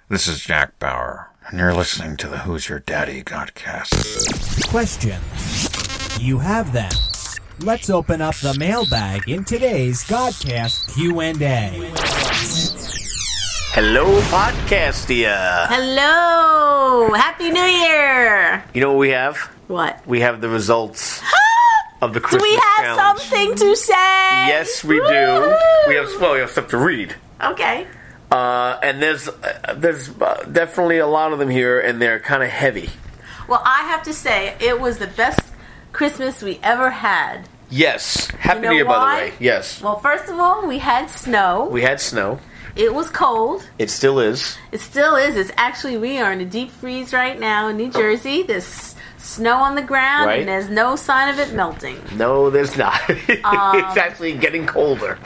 This is Jack Bauer, and you're listening to the Who's Your Daddy Godcast. Questions. You have them. Let's open up the mailbag in today's Godcast Q&A. Hello, Podcastia. Hello! Happy New Year! You know what we have? What? We have the results of the Christmas Do we have challenge. something to say? Yes, we do. We have stuff to read. Okay. And there's definitely a lot of them here, and they're kind of heavy. Well, I have to say, it was the best Christmas we ever had. Yes. Happy You know New Year, by why? the way. Yes. Well, first of all, we had snow. We had snow. It was cold. It still is. It still is. It's actually, we are in a deep freeze right now in New Jersey. There's snow on the ground, Right. and there's no sign of it melting. No, there's not. It's actually getting colder.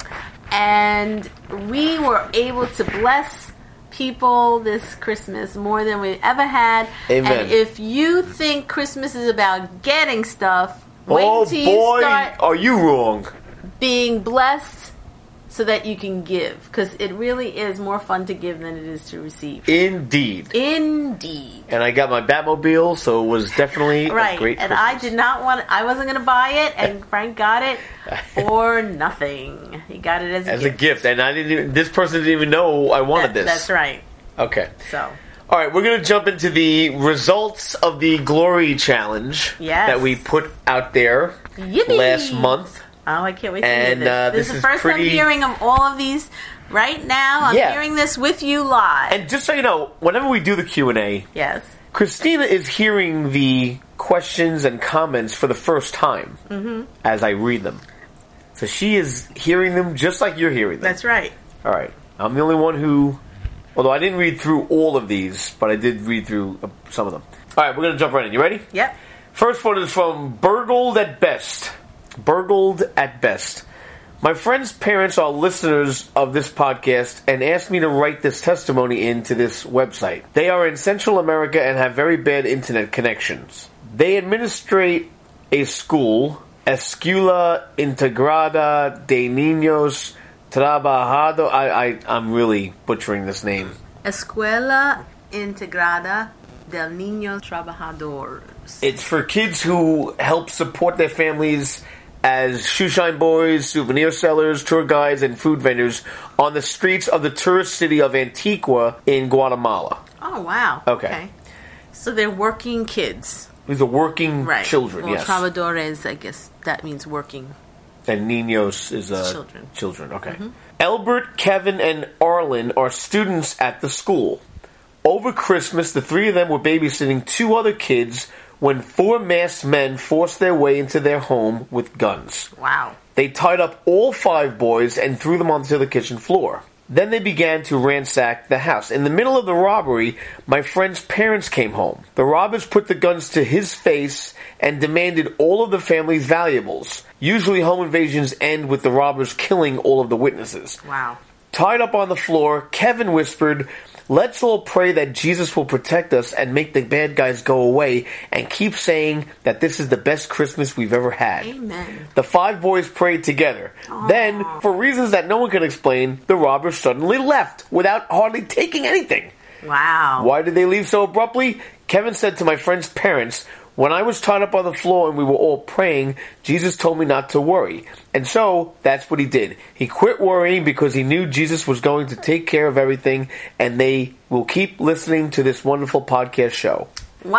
And we were able to bless people this Christmas more than we ever had. Amen. And if you think Christmas is about getting stuff, wait Oh, until boy, you start are you wrong. being blessed so that you can give. Because it really is more fun to give than it is to receive. Indeed. Indeed. And I got my Batmobile, so it was definitely Right. a great And Christmas. I did not want I wasn't going to buy it, and Frank got it for nothing. He got it as a gift, and I didn't even, this person didn't even know I wanted this. That's right. Okay. So... All right, we're going to jump into the results of the Glory Challenge that we put out there Yippee! last month. Oh, I can't wait to And, hear this. This is the first pretty- I'm hearing of all of these right now. I'm Yeah. hearing this with you live. And just so you know, whenever we do the Q&A, yes. Christina is hearing the questions and comments for the first time as I read them. So she is hearing them just like you're hearing them. That's right. All right. I'm the only one who... Although I didn't read through all of these, but I did read through some of them. All right, we're going to jump right in. You ready? Yep. First one is from Burgled at Best. Burgled at Best. My friend's parents are listeners of this podcast and asked me to write this testimony into this website. They are in Central America and have very bad internet connections. They administrate a school, Escuela Integrada de Niños Trabajado. I'm really butchering this name. Escuela Integrada del Niño Trabajadores. It's for kids who help support their families as shoeshine boys, souvenir sellers, tour guides, and food vendors on the streets of the tourist city of Antigua in Guatemala. Oh, wow. Okay. So they're working kids. These are working children, well, yes. Trabajadores, I guess that means working. And niños is children. Children, okay. Albert, Kevin, and Arlen are students at the school. Over Christmas, the three of them were babysitting two other kids when four masked men forced their way into their home with guns. Wow. They tied up all five boys and threw them onto the kitchen floor. Then they began to ransack the house. In the middle of the robbery, my friend's parents came home. The robbers put the guns to his face and demanded all of the family's valuables. Usually home invasions end with the robbers killing all of the witnesses. Wow. Tied up on the floor, Kevin whispered, "Let's all pray that Jesus will protect us and make the bad guys go away, and keep saying that this is the best Christmas we've ever had." Amen. The five boys prayed together. Then, for reasons that no one can explain, the robbers suddenly left without hardly taking anything. Wow. Why did they leave so abruptly? Kevin said to my friend's parents, "When I was tied up on the floor and we were all praying, Jesus told me not to worry." And so, that's what he did. He quit worrying because he knew Jesus was going to take care of everything, and they will keep listening to this wonderful podcast show.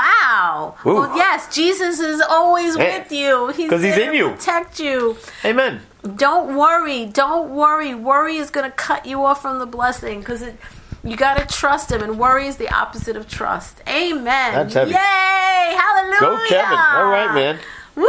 Wow. Ooh. Well, yes, Jesus is always Yeah. with you. He's 'Cause he's there in to you. protect you. Amen. Don't worry. Don't worry. Worry is going to cut you off from the blessing because you got to trust him, and worry is the opposite of trust. Amen. That's heavy. Yay! Hallelujah. Go, Kevin. All right, man. Woo!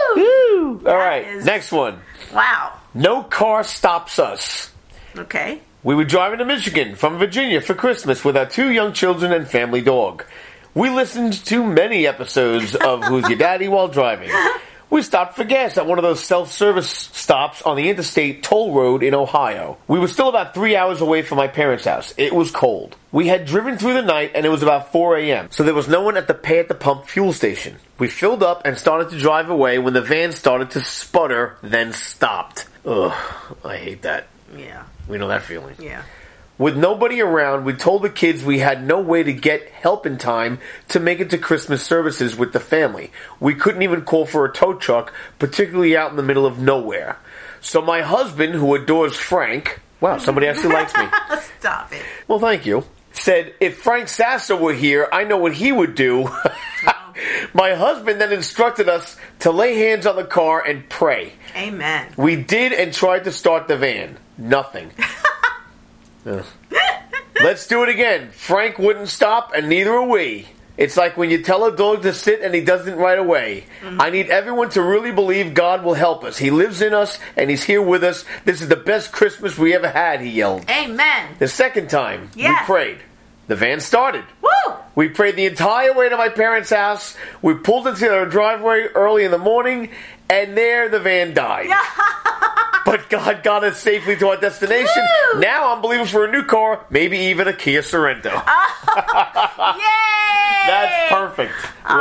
Woo! All right, is- next one. Wow. No car stops us. Okay. We were driving to Michigan from Virginia for Christmas with our two young children and family dog. We listened to many episodes of Who's Your Daddy while driving. We stopped for gas at one of those self-service stops on the interstate toll road in Ohio. We were still about 3 hours away from my parents' house. It was cold. We had driven through the night and it was about 4 a.m., so there was no one at the pay-at-the-pump fuel station. We filled up and started to drive away when the van started to sputter, then stopped. Ugh, I hate that. Yeah. We know that feeling. Yeah. With nobody around, we told the kids we had no way to get help in time to make it to Christmas services with the family. We couldn't even call for a tow truck, particularly out in the middle of nowhere. So my husband, who adores Frank... Wow, somebody actually likes me. Stop it. Well, thank you. Said, if Frank Sasso were here, I know what he would do. My husband then instructed us to lay hands on the car and pray. Amen. We did and tried to start the van. Nothing. Let's do it again. Frank wouldn't stop, and neither are we. It's like when you tell a dog to sit and he doesn't right away. I need everyone to really believe God will help us. He lives in us, and He's here with us. This is the best Christmas we ever had, he yelled. Amen. The second time, Yes. we prayed. The van started. Woo! We prayed the entire way to my parents' house. We pulled into our driveway early in the morning, and there the van died. But God got us safely to our destination. Woo! Now I'm believing for a new car, maybe even a Kia Sorento. Yay! That's perfect.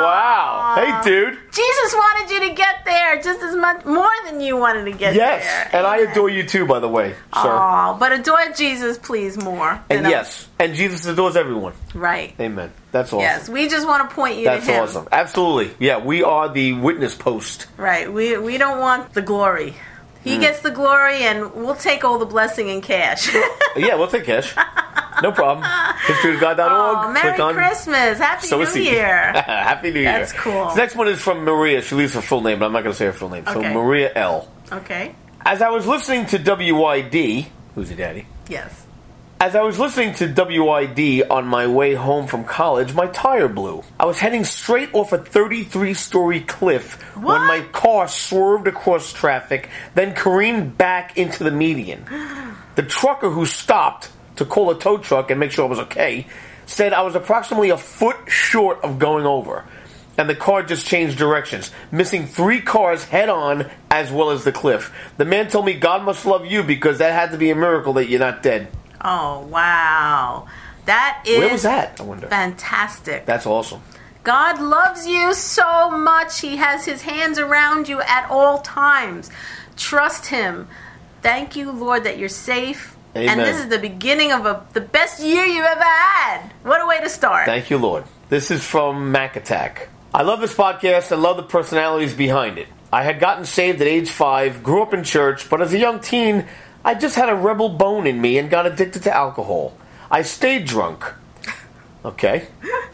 Wow. Hey, dude. Jesus wanted you to get there just as much more than you wanted to get Yes, there. and I Amen. adore you too, by the way, sir. Oh, but adore Jesus, please, more. And yes, and Jesus adores everyone. Right. Amen. That's awesome. Yes, we just want to point you That's to Him. awesome. Absolutely. Yeah, we are the witness post. Right. We don't want the glory. He gets the glory, and we'll take all the blessing in cash. Yeah, we'll take cash. No problem. HistoryOfGod.org. Oh, Merry Click on Christmas. Happy Sow a New seed. Year. Happy New Year. That's cool. The next one is from Maria. She leaves her full name, but I'm not going to say her full name. So Okay. Maria L. Okay. As I was listening to WID, who's your daddy? Yes. As I was listening to WID on my way home from college, my tire blew. I was heading straight off a 33-story cliff What? when my car swerved across traffic, then careened back into the median. The trucker who stopped to call a tow truck and make sure I was okay said I was approximately a foot short of going over. And the car just changed directions, missing 3 cars head-on as well as the cliff. The man told me God must love you because that had to be a miracle that you're not dead. Oh, wow. That is Where was that, I wonder? fantastic. That's awesome. God loves you so much. He has His hands around you at all times. Trust Him. Thank you, Lord, that you're safe. Amen. And this is the beginning of the best year you've ever had. What a way to start. Thank you, Lord. This is from Mac Attack. I love this podcast and love the personalities behind it. I had gotten saved at age 5, grew up in church, but as a young teen, I just had a rebel bone in me and got addicted to alcohol. I stayed drunk. Okay.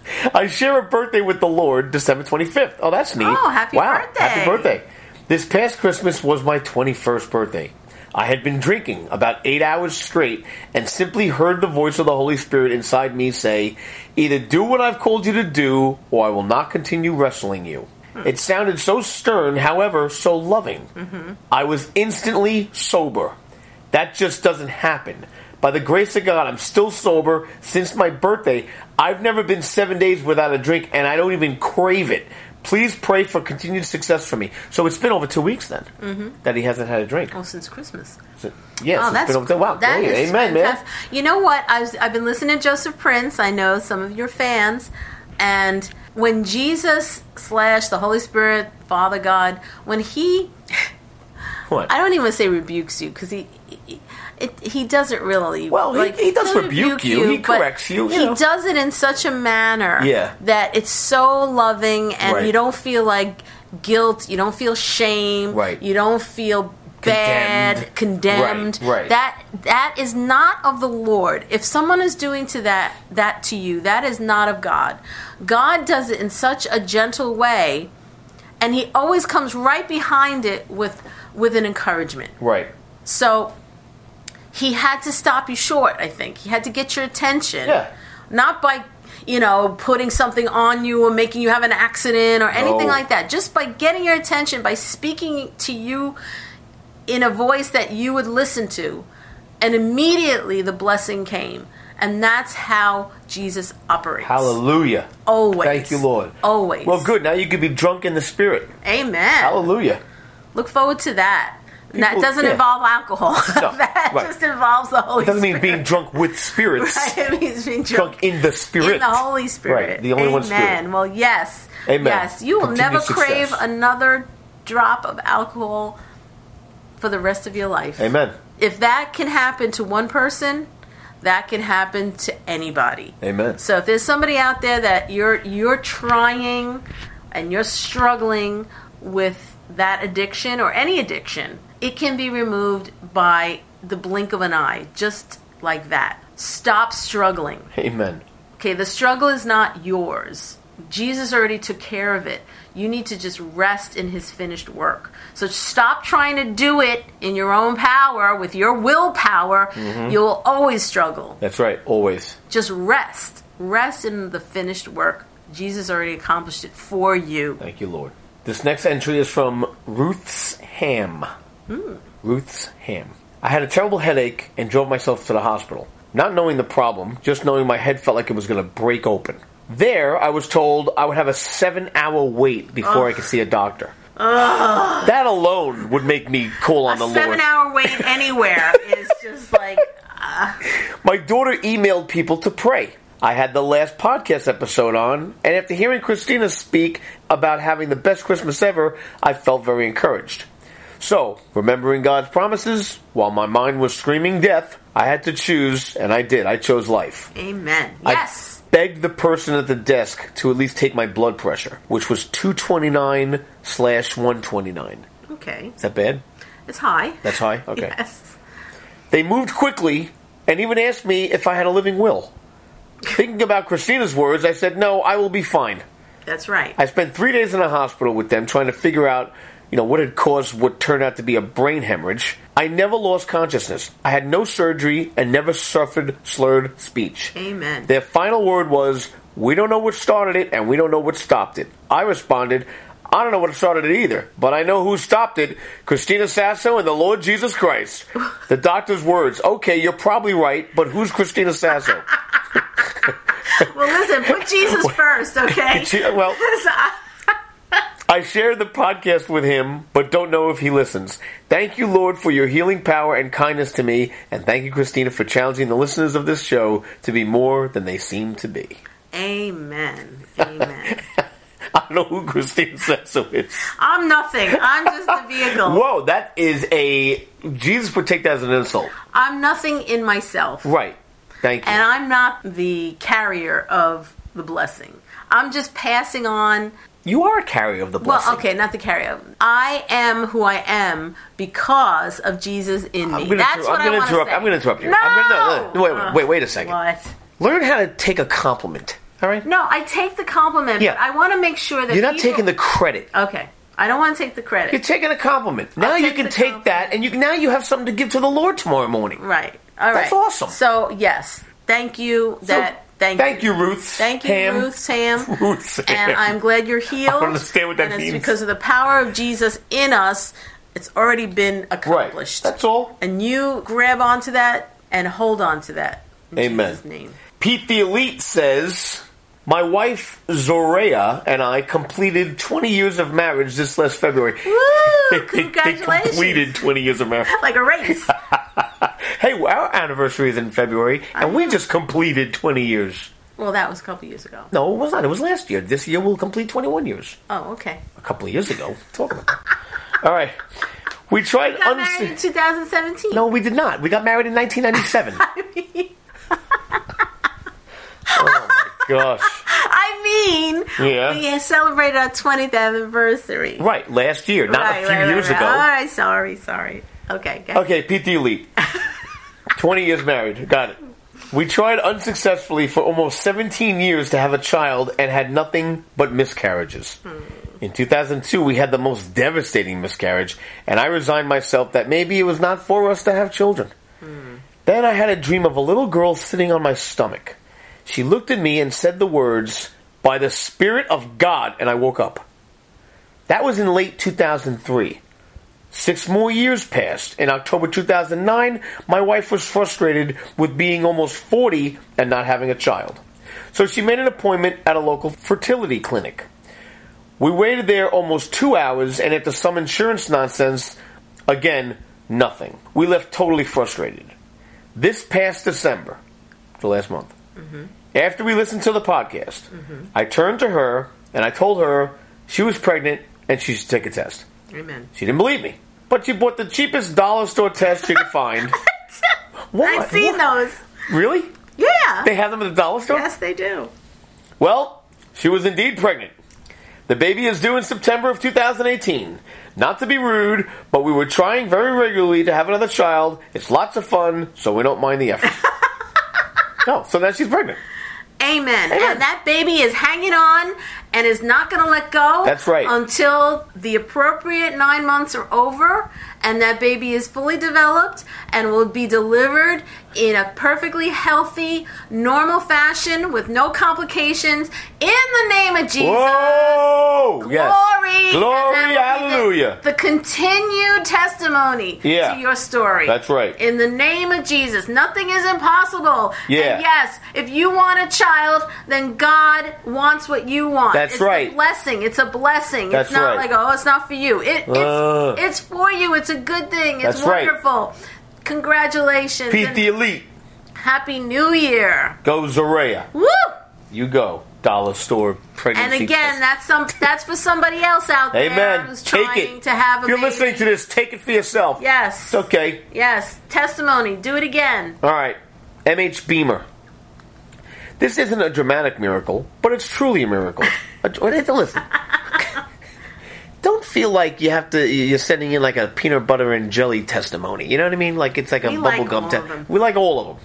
I share a birthday with the Lord, December 25th. Oh, that's neat. Oh, happy birthday. Happy birthday. This past Christmas was my 21st birthday. I had been drinking about 8 hours straight and simply heard the voice of the Holy Spirit inside me say, either do what I've called you to do, or I will not continue wrestling you. It sounded so stern, however, so loving. I was instantly sober. That just doesn't happen. By the grace of God, I'm still sober since my birthday. I've never been 7 days without a drink, and I don't even crave it. Please pray for continued success for me. So it's been over 2 weeks then that he hasn't had a drink. Oh, since Christmas. So, yes, Oh, it's that's been over. cool. Wow, That hey, is amen, fantastic. man. You know what? I've been listening to Joseph Prince. I know some of your fans. And when Jesus / the Holy Spirit, Father God, when He... What? I don't even say rebukes you, because he doesn't really. Well, he does doesn't rebuke you. He but corrects you, you know. He does it in such a manner Yeah. that it's so loving, and Right. you don't feel like guilt. You don't feel shame. Right. You don't feel bad, condemned. Right. That is not of the Lord. If someone is doing that to you, that is not of God. God does it in such a gentle way, and He always comes right behind it with an encouragement. Right. So He had to stop you short, I think. He had to get your attention. Yeah. Not by, putting something on you or making you have an accident or anything No. like that. Just by getting your attention, by speaking to you in a voice that you would listen to. And immediately the blessing came. And that's how Jesus operates. Hallelujah. Always. Thank you, Lord. Always. Well, good. Now you can be drunk in the Spirit. Amen. Hallelujah. Look forward to that. And that People- doesn't yeah. involve alcohol. No, that right. just involves the Holy It doesn't mean Spirit. being drunk with spirits. Right, it means being Drunk in the Spirit. in the Holy Spirit. Right, the only one Spirit. Amen. Well, yes. Amen. Yes, you will Continued never success. crave another drop of alcohol for the rest of your life. Amen. If that can happen to one person, that can happen to anybody. Amen. So if there's somebody out there that you're trying and you're struggling with that addiction or any addiction, it can be removed by the blink of an eye, just like that. Stop struggling. Amen. Okay, the struggle is not yours. Jesus already took care of it. You need to just rest in his finished work. So stop trying to do it in your own power, with your willpower. You'll always struggle. That's right, always. Just rest. Rest in the finished work. Jesus already accomplished it for you. Thank you, Lord. This next entry is from Ruth's Ham. Ruth's Ham. I had a terrible headache and drove myself to the hospital. Not knowing the problem, just knowing my head felt like it was going to break open. There, I was told I would have a 7-hour wait before I could see a doctor. That alone would make me call on the Lord. A 7-hour wait anywhere is just like... My daughter emailed people to pray. I had the last podcast episode on, and after hearing Christina speak about having the best Christmas ever, I felt very encouraged. So, remembering God's promises, while my mind was screaming death, I had to choose, and I did. I chose life. Amen. Yes. I begged the person at the desk to at least take my blood pressure, which was 229/129. Okay. Is that bad? It's high. That's high? Okay. Yes. They moved quickly and even asked me if I had a living will. Thinking about Christina's words, I said, no, I will be fine. That's right. I spent 3 days in a hospital with them trying to figure out, what had caused what turned out to be a brain hemorrhage. I never lost consciousness. I had no surgery and never suffered slurred speech. Amen. Their final word was, we don't know what started it and we don't know what stopped it. I responded, I don't know what started it either, but I know who stopped it, Christina Sasso and the Lord Jesus Christ. The doctor's words, okay, you're probably right, but who's Christina Sasso? Well, listen, put Jesus first, okay? Well, I shared the podcast with him, but don't know if he listens. Thank you, Lord, for your healing power and kindness to me, and thank you, Christina, for challenging the listeners of this show to be more than they seem to be. Amen. Amen. I don't know who Christina Sasso is. I'm nothing. I'm just the vehicle. Whoa, that is Jesus would take that as an insult. I'm nothing in myself. Right. Thank you. And I'm not the carrier of the blessing. I'm just passing on. You are a carrier of the blessing. Well, okay, not the carrier. I am who I am because of Jesus in me. That's what I want to say. I'm going to interrupt you. No! Wait a second. What? Learn how to take a compliment. All right? No, I take the compliment, Yeah. but I want to make sure that You're not taking the credit. Okay. I don't want to take the credit. You're taking a compliment. Now you can take that, and now you have something to give to the Lord tomorrow morning. Right. All right. That's awesome. So, yes. Thank you. Thank you, Ruth. Thank you, Ham. Ruth, Sam. Ruth, Sam. And I'm glad you're healed. I don't understand what that and means. It's because of the power of Jesus in us. It's already been accomplished. Right. That's all. And you grab onto that and hold on to that. In Amen. Jesus' name. Pete the Elite says, my wife Zorea and I completed 20 years of marriage this last February. Woo! They Congratulations. completed 20 years of marriage. Like a race. Hey, our anniversary is in February, and we just completed 20 years. Well, that was a couple years ago. No, it was not. It was last year. This year we'll complete 21 years. Oh, okay. A couple of years ago. Talking about. All right. We tried... We got married in 2017. No, we did not. We got married in 1997. Oh, my gosh. Yeah. We celebrated our 20th anniversary. Right, last year, not a few years ago. All right, sorry. Okay, go ahead. Okay, Pete the Elite. 20 years married. Got it. We tried unsuccessfully for almost 17 years to have a child and had nothing but miscarriages. In 2002, we had the most devastating miscarriage, and I resigned myself that maybe it was not for us to have children. Then I had a dream of a little girl sitting on my stomach. She looked at me and said the words, "By the Spirit of God," and I woke up. That was in late 2003. 6 more years passed. In October 2009, my wife was frustrated with being almost 40 and not having a child. So she made an appointment at a local fertility clinic. We waited there almost 2 hours, and after some insurance nonsense, again, nothing. We left totally frustrated. This past December, the last month, after we listened to the podcast, I turned to her and I told her she was pregnant and she should take a test. Amen. She didn't believe me. But she bought the cheapest dollar store test she could find. What? I've seen those. Really? Yeah. They have them at the dollar store? Yes, they do. Well, she was indeed pregnant. The baby is due in September of 2018. Not to be rude, but we were trying very regularly to have another child. It's lots of fun, so we don't mind the effort. No, so now she's pregnant. Amen. And that baby is hanging on and is not going to let go. That's right. Until the appropriate 9 months are over and that baby is fully developed and will be delivered in a perfectly healthy, normal fashion with no complications in the name of Jesus. Whoa! Glory. Yes. Glory, And that will be hallelujah. The continued testimony Yeah. to your story. That's right. In the name of Jesus. Nothing is impossible. Yeah. And yes, if you want a child, then God wants what you want. That's it's right. A blessing. It's a blessing. That's it's not right. like, oh, it's not for you. It's for you. It's a good thing. It's That's right. wonderful. Congratulations. Pete and the Elite. Happy New Year. Go Zaria. Woo! You go. Dollar store pregnancy And again, test. that's for somebody else out there Amen. who's Take trying it. to have a If you're baby. listening to this, take it for yourself. Yes. It's okay. Yes. Testimony. Do it again. All right. MH Beamer. This isn't a dramatic miracle, but it's truly a miracle. Listen. Don't feel like you're sending in like a peanut butter and jelly testimony. You know what I mean? Like it's like a We like bubblegum all test. of them. We like all of them.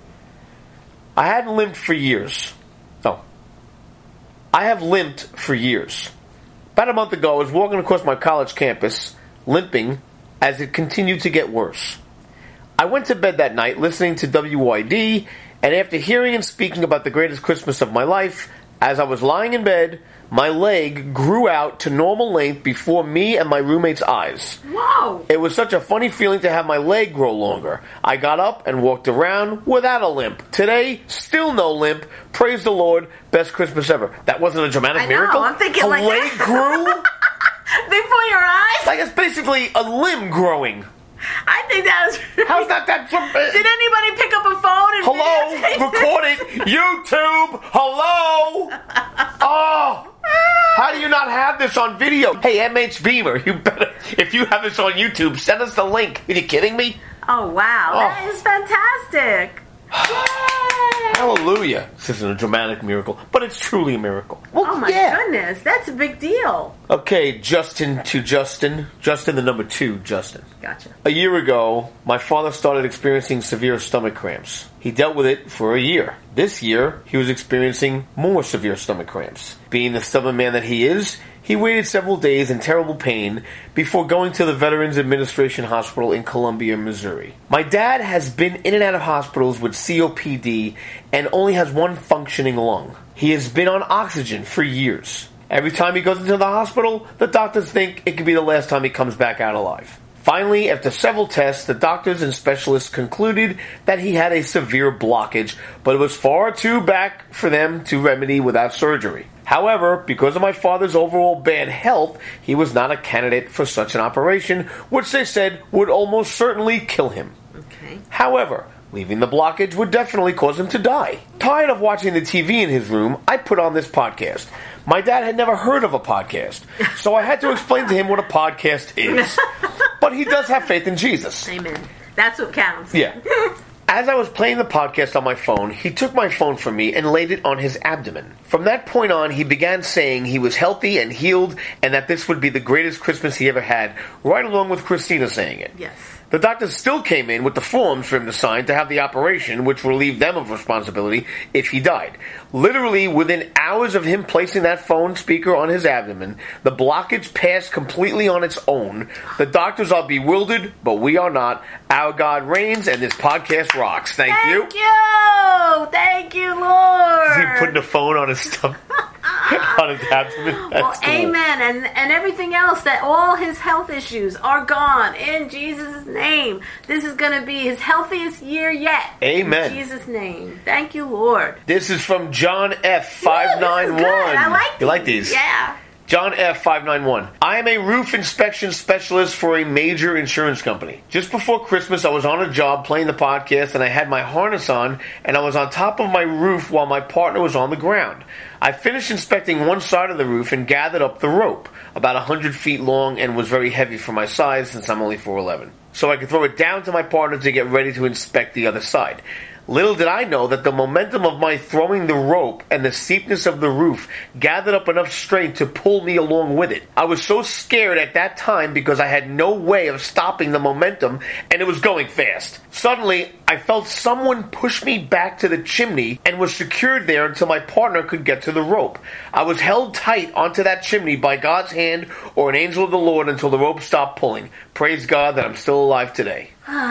I hadn't limped for years. No. I have limped for years. About a month ago, I was walking across my college campus, limping, as it continued to get worse. I went to bed that night listening to WYD, and after hearing and speaking about the greatest Christmas of my life, as I was lying in bed, my leg grew out to normal length before me and my roommate's eyes. Whoa. It was such a funny feeling to have my leg grow longer. I got up and walked around without a limp. Today, still no limp. Praise the Lord. Best Christmas ever. That wasn't a dramatic I know, miracle? I'm thinking a like leg that. grew? Before your eyes? Like it's basically a limb growing. I think that was... How's that? Did anybody pick up a phone and Hello? videotape Record it. YouTube. Hello? Oh. How do you not have this on video? Hey, MH Beamer, you better, if you have this on YouTube, send us the link. Are you kidding me? Oh, wow. Oh. That is fantastic. Yay! Hallelujah. This isn't a dramatic miracle, but it's truly a miracle. Well, Oh, my goodness. That's a big deal. Okay, Justin to Justin. Justin, the number 2, Justin. Gotcha. A year ago, my father started experiencing severe stomach cramps. He dealt with it for a year. This year, he was experiencing more severe stomach cramps. Being the stubborn man that he is, he waited several days in terrible pain before going to the Veterans Administration Hospital in Columbia, Missouri. My dad has been in and out of hospitals with COPD and only has one functioning lung. He has been on oxygen for years. Every time he goes into the hospital, the doctors think it could be the last time he comes back out alive. Finally, after several tests, the doctors and specialists concluded that he had a severe blockage, but it was far too back for them to remedy without surgery. However, because of my father's overall bad health, he was not a candidate for such an operation, which they said would almost certainly kill him. Okay. However, leaving the blockage would definitely cause him to die. Tired of watching the TV in his room, I put on this podcast. My dad had never heard of a podcast, so I had to explain to him what a podcast is. But he does have faith in Jesus. Amen. That's what counts. Yeah. As I was playing the podcast on my phone, he took my phone from me and laid it on his abdomen. From that point on, he began saying he was healthy and healed and that this would be the greatest Christmas he ever had, right along with Christina saying it. Yes. The doctors still came in with the forms for him to sign to have the operation, which relieved them of responsibility if he died. Literally, within hours of him placing that phone speaker on his abdomen, the blockage passed completely on its own. The doctors are bewildered, but we are not. Our God reigns, and this podcast rocks. Thank you. Thank you. Thank you, Lord. Is he putting the phone on his stomach? On his abdomen? That's cool. Amen. And everything else, that all his health issues are gone in Jesus' name. This is going to be his healthiest year yet. Amen. In Jesus' name. Thank you, Lord. This is from John F. 591. Ooh, this is good. I like You like these. these? Yeah. John F. 591. I am a roof inspection specialist for a major insurance company. Just before Christmas, I was on a job playing the podcast, and I had my harness on, and I was on top of my roof while my partner was on the ground. I finished inspecting one side of the roof and gathered up the rope, about 100 feet long, and was very heavy for my size since I'm only 4'11". So I could throw it down to my partner to get ready to inspect the other side. Little did I know that the momentum of my throwing the rope and the steepness of the roof gathered up enough strength to pull me along with it. I was so scared at that time because I had no way of stopping the momentum and it was going fast. Suddenly, I felt someone push me back to the chimney and was secured there until my partner could get to the rope. I was held tight onto that chimney by God's hand or an angel of the Lord until the rope stopped pulling. Praise God that I'm still alive today.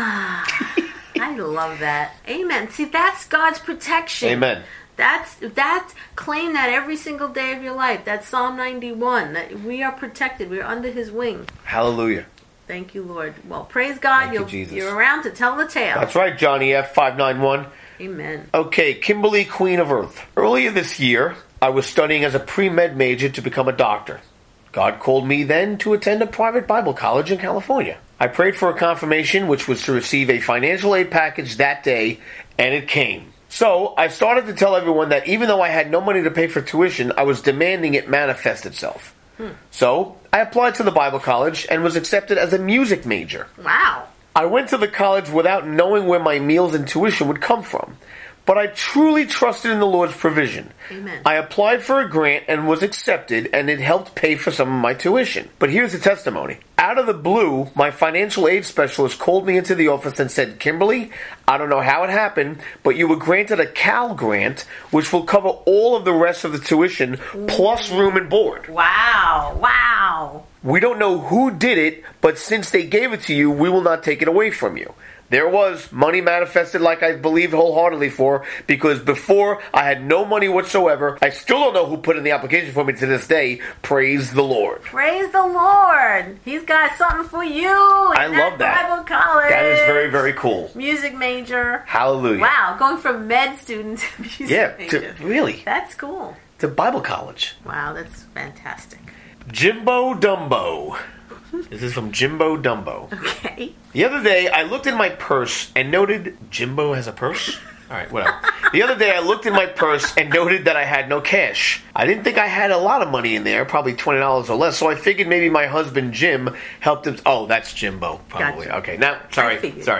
I love that. Amen. See, that's God's protection. Amen. That's claim that every single day of your life. That's Psalm 91. That we are protected. We're under His wing. Hallelujah. Thank you, Lord. Well, praise God. Thank you, Jesus. You're around to tell the tale. That's right, Johnny F. 591. Amen. Okay, Kimberly, Queen of Earth. Earlier this year, I was studying as a pre-med major to become a doctor. God called me then to attend a private Bible college in California. I prayed for a confirmation, which was to receive a financial aid package that day, and it came. So, I started to tell everyone that even though I had no money to pay for tuition, I was demanding it manifest itself. So, I applied to the Bible college and was accepted as a music major. Wow. I went to the college without knowing where my meals and tuition would come from. But I truly trusted in the Lord's provision. Amen. I applied for a grant and was accepted, and it helped pay for some of my tuition. But here's the testimony. Out of the blue, my financial aid specialist called me into the office and said, Kimberly, I don't know how it happened, but you were granted a Cal grant, which will cover all of the rest of the tuition, plus room and board. Wow. Wow. We don't know who did it, but since they gave it to you, we will not take it away from you. There was money manifested like I believed wholeheartedly for, because before I had no money whatsoever. I still don't know who put in the application for me to this day. Praise the Lord. Praise the Lord. He's got something for you. I love that. Bible college. That is very, very cool. Music major. Hallelujah. Wow, going from med student to music major. Really. That's cool. To Bible college. Wow, that's fantastic. Jimbo Dumbo. This is from Jimbo Dumbo. Okay. The other day, I looked in my purse and noted... Jimbo has a purse? All right, whatever. The other day, I looked in my purse and noted that I had no cash. I didn't think I had a lot of money in there, probably $20 or less, so I figured maybe my husband, Jim, helped him... Oh, that's Jimbo, probably. Gotcha. Okay, now, sorry.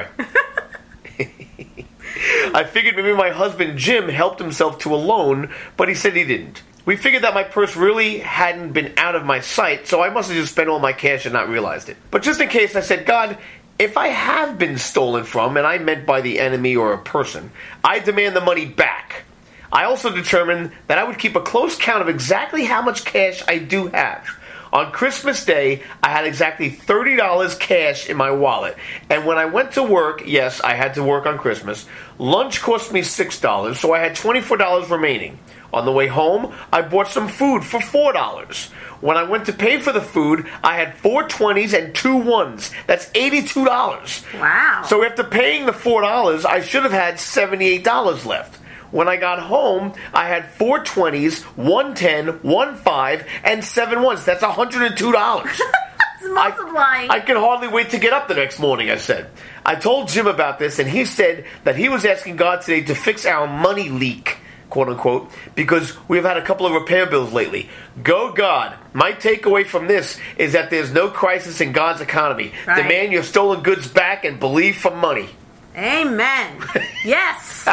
I figured maybe my husband, Jim, helped himself to a loan, but he said he didn't. We figured that my purse really hadn't been out of my sight, so I must have just spent all my cash and not realized it. But just in case, I said, God, if I have been stolen from, and I meant by the enemy or a person, I demand the money back. I also determined that I would keep a close count of exactly how much cash I do have. On Christmas Day, I had exactly $30 cash in my wallet. And when I went to work, yes, I had to work on Christmas, lunch cost me $6, so I had $24 remaining. On the way home, I bought some food for $4. When I went to pay for the food, I had 4 20s and 2 1s. That's $82. Wow. So after paying the $4, I should have had $78 left. When I got home, I had 4 20s, 1 10, 1 5, and 7 1s. That's $102. It's multiplying. I can hardly wait to get up the next morning, I said. I told Jim about this, and he said that he was asking God today to fix our money leak, quote unquote, because we've had a couple of repair bills lately. Go God. My takeaway from this is that there's no crisis in God's economy. Right. Demand your stolen goods back and believe for money. Amen. Yes.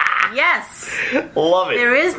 Yes. Love it. There is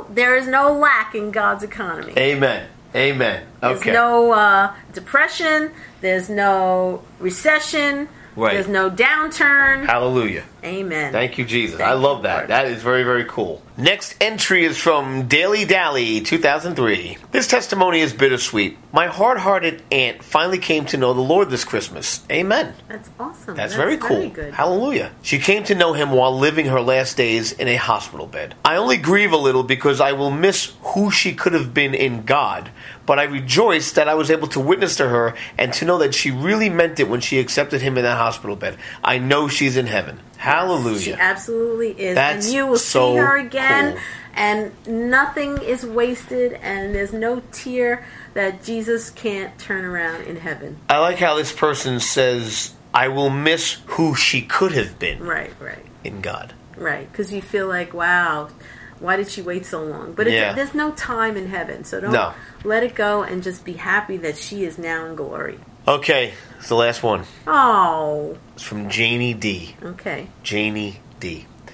no lack in God's economy. Amen. Amen. Okay. There's no depression. There's no recession. Right. There's no downturn. Hallelujah. Amen. Thank you, Jesus. Thank I love you, that. Lord. That is very, very cool. Next entry is from Daily Dally, 2003. This testimony is bittersweet. My hard-hearted aunt finally came to know the Lord this Christmas. Amen. That's awesome. That's very cool. Very good. Hallelujah. She came to know him while living her last days in a hospital bed. I only grieve a little because I will miss who she could have been in God, but I rejoice that I was able to witness to her and to know that she really meant it when she accepted him in that hospital bed. I know she's in heaven. Hallelujah. She absolutely is. That's and you will so see her again, cool. and nothing is wasted, and there's no tear that Jesus can't turn around in heaven. I like how this person says, I will miss who she could have been Right. in God. Right, because you feel like, wow, why did she wait so long? But there's no time in heaven, so don't let it go and just be happy that she is now in glory. Okay, it's the last one. Oh. It's from Janie D. Okay. Janie D.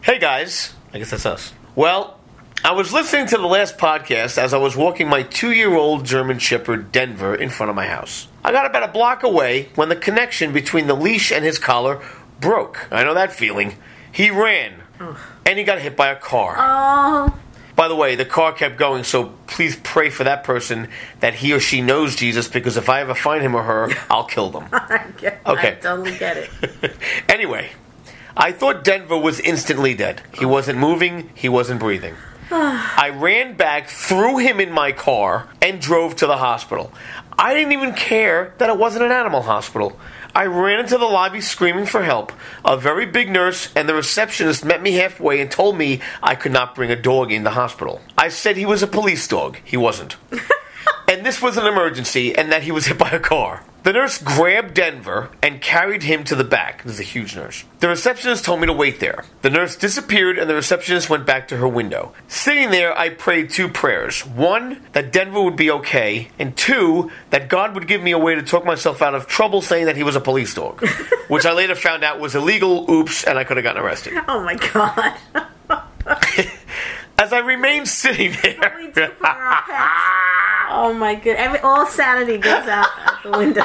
Hey guys, I guess that's us. Well, I was listening to the last podcast as I was walking my 2-year-old German Shepherd Denver in front of my house. I got about a block away when the connection between the leash and his collar broke. I know that feeling. He ran, and he got hit by a car. Oh. By the way, the car kept going, so please pray for that person that he or she knows Jesus, because if I ever find him or her, I'll kill them. Okay. I totally get it. Anyway, I thought Denver was instantly dead. He wasn't moving, he wasn't breathing. I ran back, threw him in my car, and drove to the hospital. I didn't even care that it wasn't an animal hospital. I ran into the lobby screaming for help. A very big nurse and the receptionist met me halfway and told me I could not bring a dog in the hospital. I said he was a police dog. He wasn't. And this was an emergency and that he was hit by a car. The nurse grabbed Denver and carried him to the back. This is a huge nurse. The receptionist told me to wait there. The nurse disappeared and the receptionist went back to her window. Sitting there, I prayed 2 prayers. 1, that Denver would be okay, and 2, that God would give me a way to talk myself out of trouble saying that he was a police dog, which I later found out was illegal. Oops, and I could have gotten arrested. Oh my God. As I remained sitting there... We do for our pets. Oh my God. All sanity goes out the window.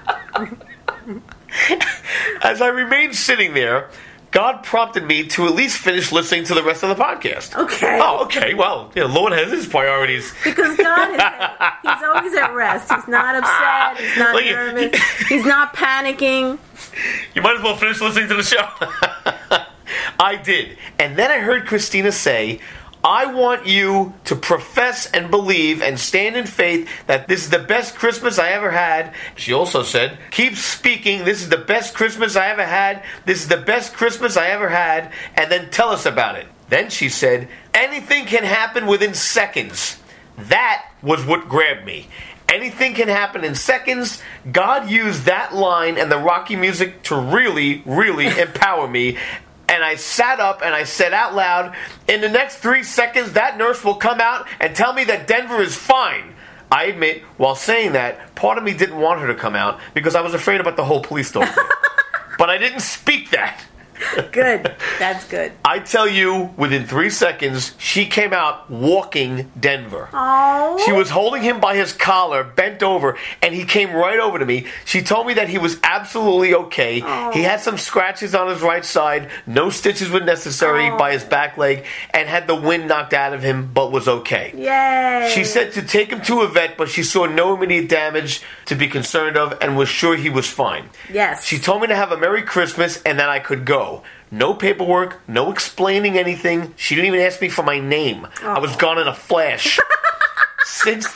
As I remained sitting there, God prompted me to at least finish listening to the rest of the podcast. Okay. Oh, okay. Well, Lord has his priorities. Because God he's always at rest. He's not upset. He's not nervous. He's not panicking. You might as well finish listening to the show. I did. And then I heard Christina say, I want you to profess and believe and stand in faith that this is the best Christmas I ever had. She also said, keep speaking, this is the best Christmas I ever had. This is the best Christmas I ever had. And then tell us about it. Then she said, anything can happen within seconds. That was what grabbed me. Anything can happen in seconds. God used that line and the Rocky music to really, really empower me. And I sat up and I said out loud, in the next 3 seconds, that nurse will come out and tell me that Denver is fine. I admit, while saying that, part of me didn't want her to come out because I was afraid about the whole police dog thing. But I didn't speak that. Good. That's good. I tell you, within 3 seconds, she came out walking Denver. Oh. She was holding him by his collar, bent over, and he came right over to me. She told me that he was absolutely okay. Aww. He had some scratches on his right side, no stitches were necessary by his back leg, and had the wind knocked out of him, but was okay. Yay. She said to take him to a vet, but she saw no immediate damage to be concerned of and was sure he was fine. Yes. She told me to have a Merry Christmas and that I could go. No paperwork, no explaining anything. She didn't even ask me for my name. I was gone in a flash. Since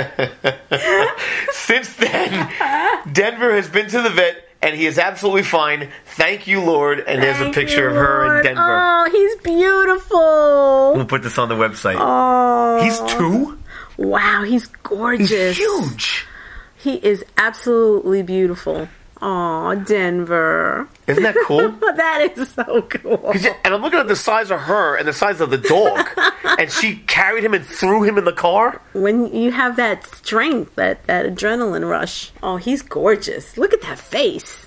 then, Denver has been to the vet and he is absolutely fine. Thank you, Lord. And there's a picture of her in Denver. Oh, he's beautiful. We'll put this on the website. Oh. He's 2? Wow, he's gorgeous. He's huge. He is absolutely beautiful. Aw, Denver. Isn't that cool? That is so cool. And I'm looking at the size of her and the size of the dog. And she carried him and threw him in the car. When you have that strength, that adrenaline rush. Oh, he's gorgeous. Look at that face.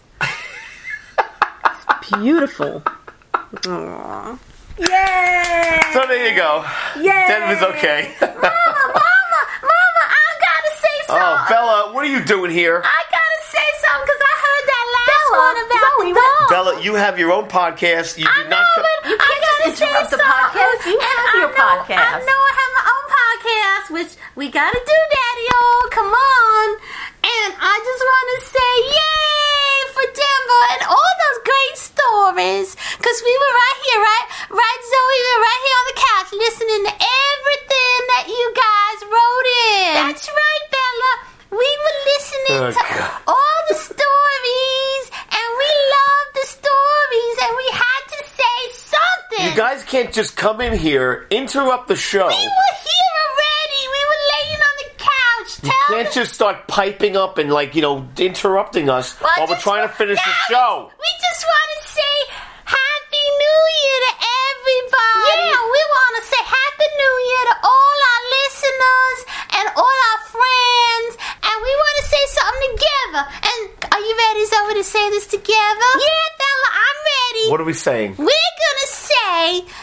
It's beautiful. Aww. Yay! So there you go. Yay! Denver's okay. Mama, I gotta say something. Oh, Bella, what are you doing here? I gotta say something because I heard that last one about the dog. Bella, you have your own podcast. You did not come. You can't just interrupt the podcast. You have your podcast. I know I have my own podcast, which we gotta do, Daddy-O. Come on. And I just want to say yay for Denver and all those great stories. Because we were right here, right, Zoe? We were right here on the couch listening to everything that you guys wrote in. That's right, Bella. We were listening to all the stories, and we loved the stories, and we had to say something. You guys can't just come in here, interrupt the show. We were here already. We were laying on the couch. You can't just start piping up and, interrupting us while we're trying to finish the show. We just want to say Happy New Year to everybody. Yeah, we want to say Happy New Year to all our listeners and all our friends. And we want to say something together. And are you ready, Zoe, to say this together? Yeah, Bella, I'm ready. What are we saying? We're going to say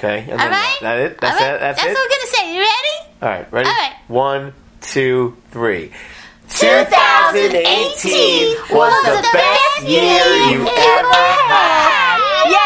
Okay. And All then right? That it? That's All right? it? That's what it? I'm going to say. You ready? All right. Ready? All right. 1, 2, 3. 2018 was the best year you ever had.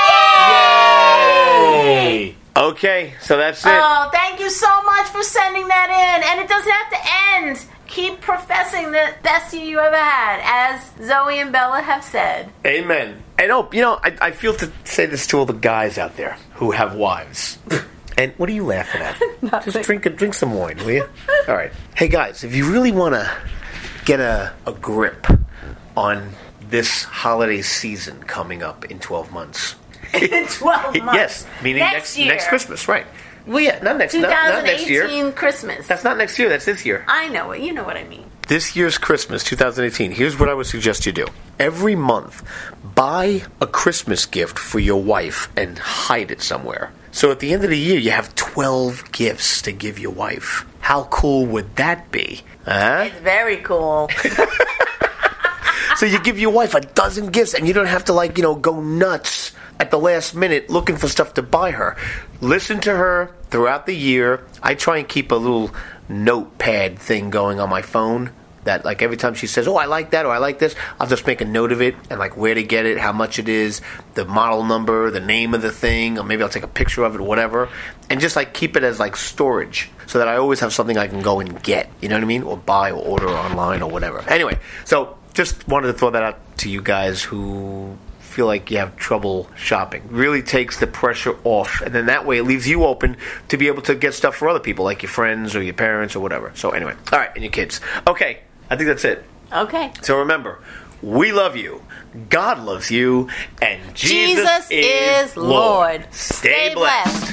Yay! Okay, so that's it. Oh, thank you so much for sending that in. And it doesn't have to end. Keep professing the best year you ever had, as Zoe and Bella have said. Amen. And I feel to say this to all the guys out there who have wives. And what are you laughing at? Just drink some wine, will you? All right. Hey guys, if you really want to get a grip on this holiday season coming up in 12 months. In 12 months. Yes, meaning next year. next Christmas, right? Well, yeah, not next year. 2018 Christmas. That's not next year. That's this year. I know it. You know what I mean. This year's Christmas, 2018. Here's what I would suggest you do. Every month, buy a Christmas gift for your wife and hide it somewhere. So at the end of the year, you have 12 gifts to give your wife. How cool would that be? Huh? It's very cool. So you give your wife a dozen gifts, and you don't have to, go nuts at the last minute looking for stuff to buy her. Listen to her throughout the year. I try and keep a little notepad thing going on my phone that, every time she says, oh, I like that or I like this, I'll just make a note of it and, where to get it, how much it is, the model number, the name of the thing, or maybe I'll take a picture of it or whatever, and just, keep it as, storage so that I always have something I can go and get, you know what I mean, or buy or order online or whatever. Anyway, so just wanted to throw that out to you guys who feel like you have trouble shopping. Really takes the pressure off, and then that way it leaves you open to be able to get stuff for other people, like your friends or your parents or whatever. So anyway, all right, and your kids. Okay, I think that's it. Okay. So remember, we love you, God loves you, and Jesus is Lord. Stay blessed.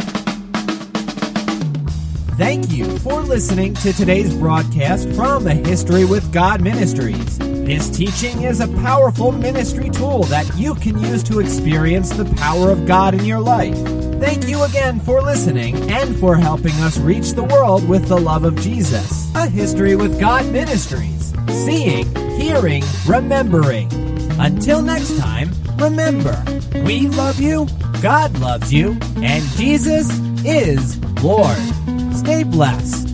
Thank you for listening to today's broadcast from the History with God Ministries. This teaching is a powerful ministry tool that you can use to experience the power of God in your life. Thank you again for listening and for helping us reach the world with the love of Jesus. A History with God Ministries. Seeing, hearing, remembering. Until next time, remember, we love you, God loves you, and Jesus is Lord. Stay blessed.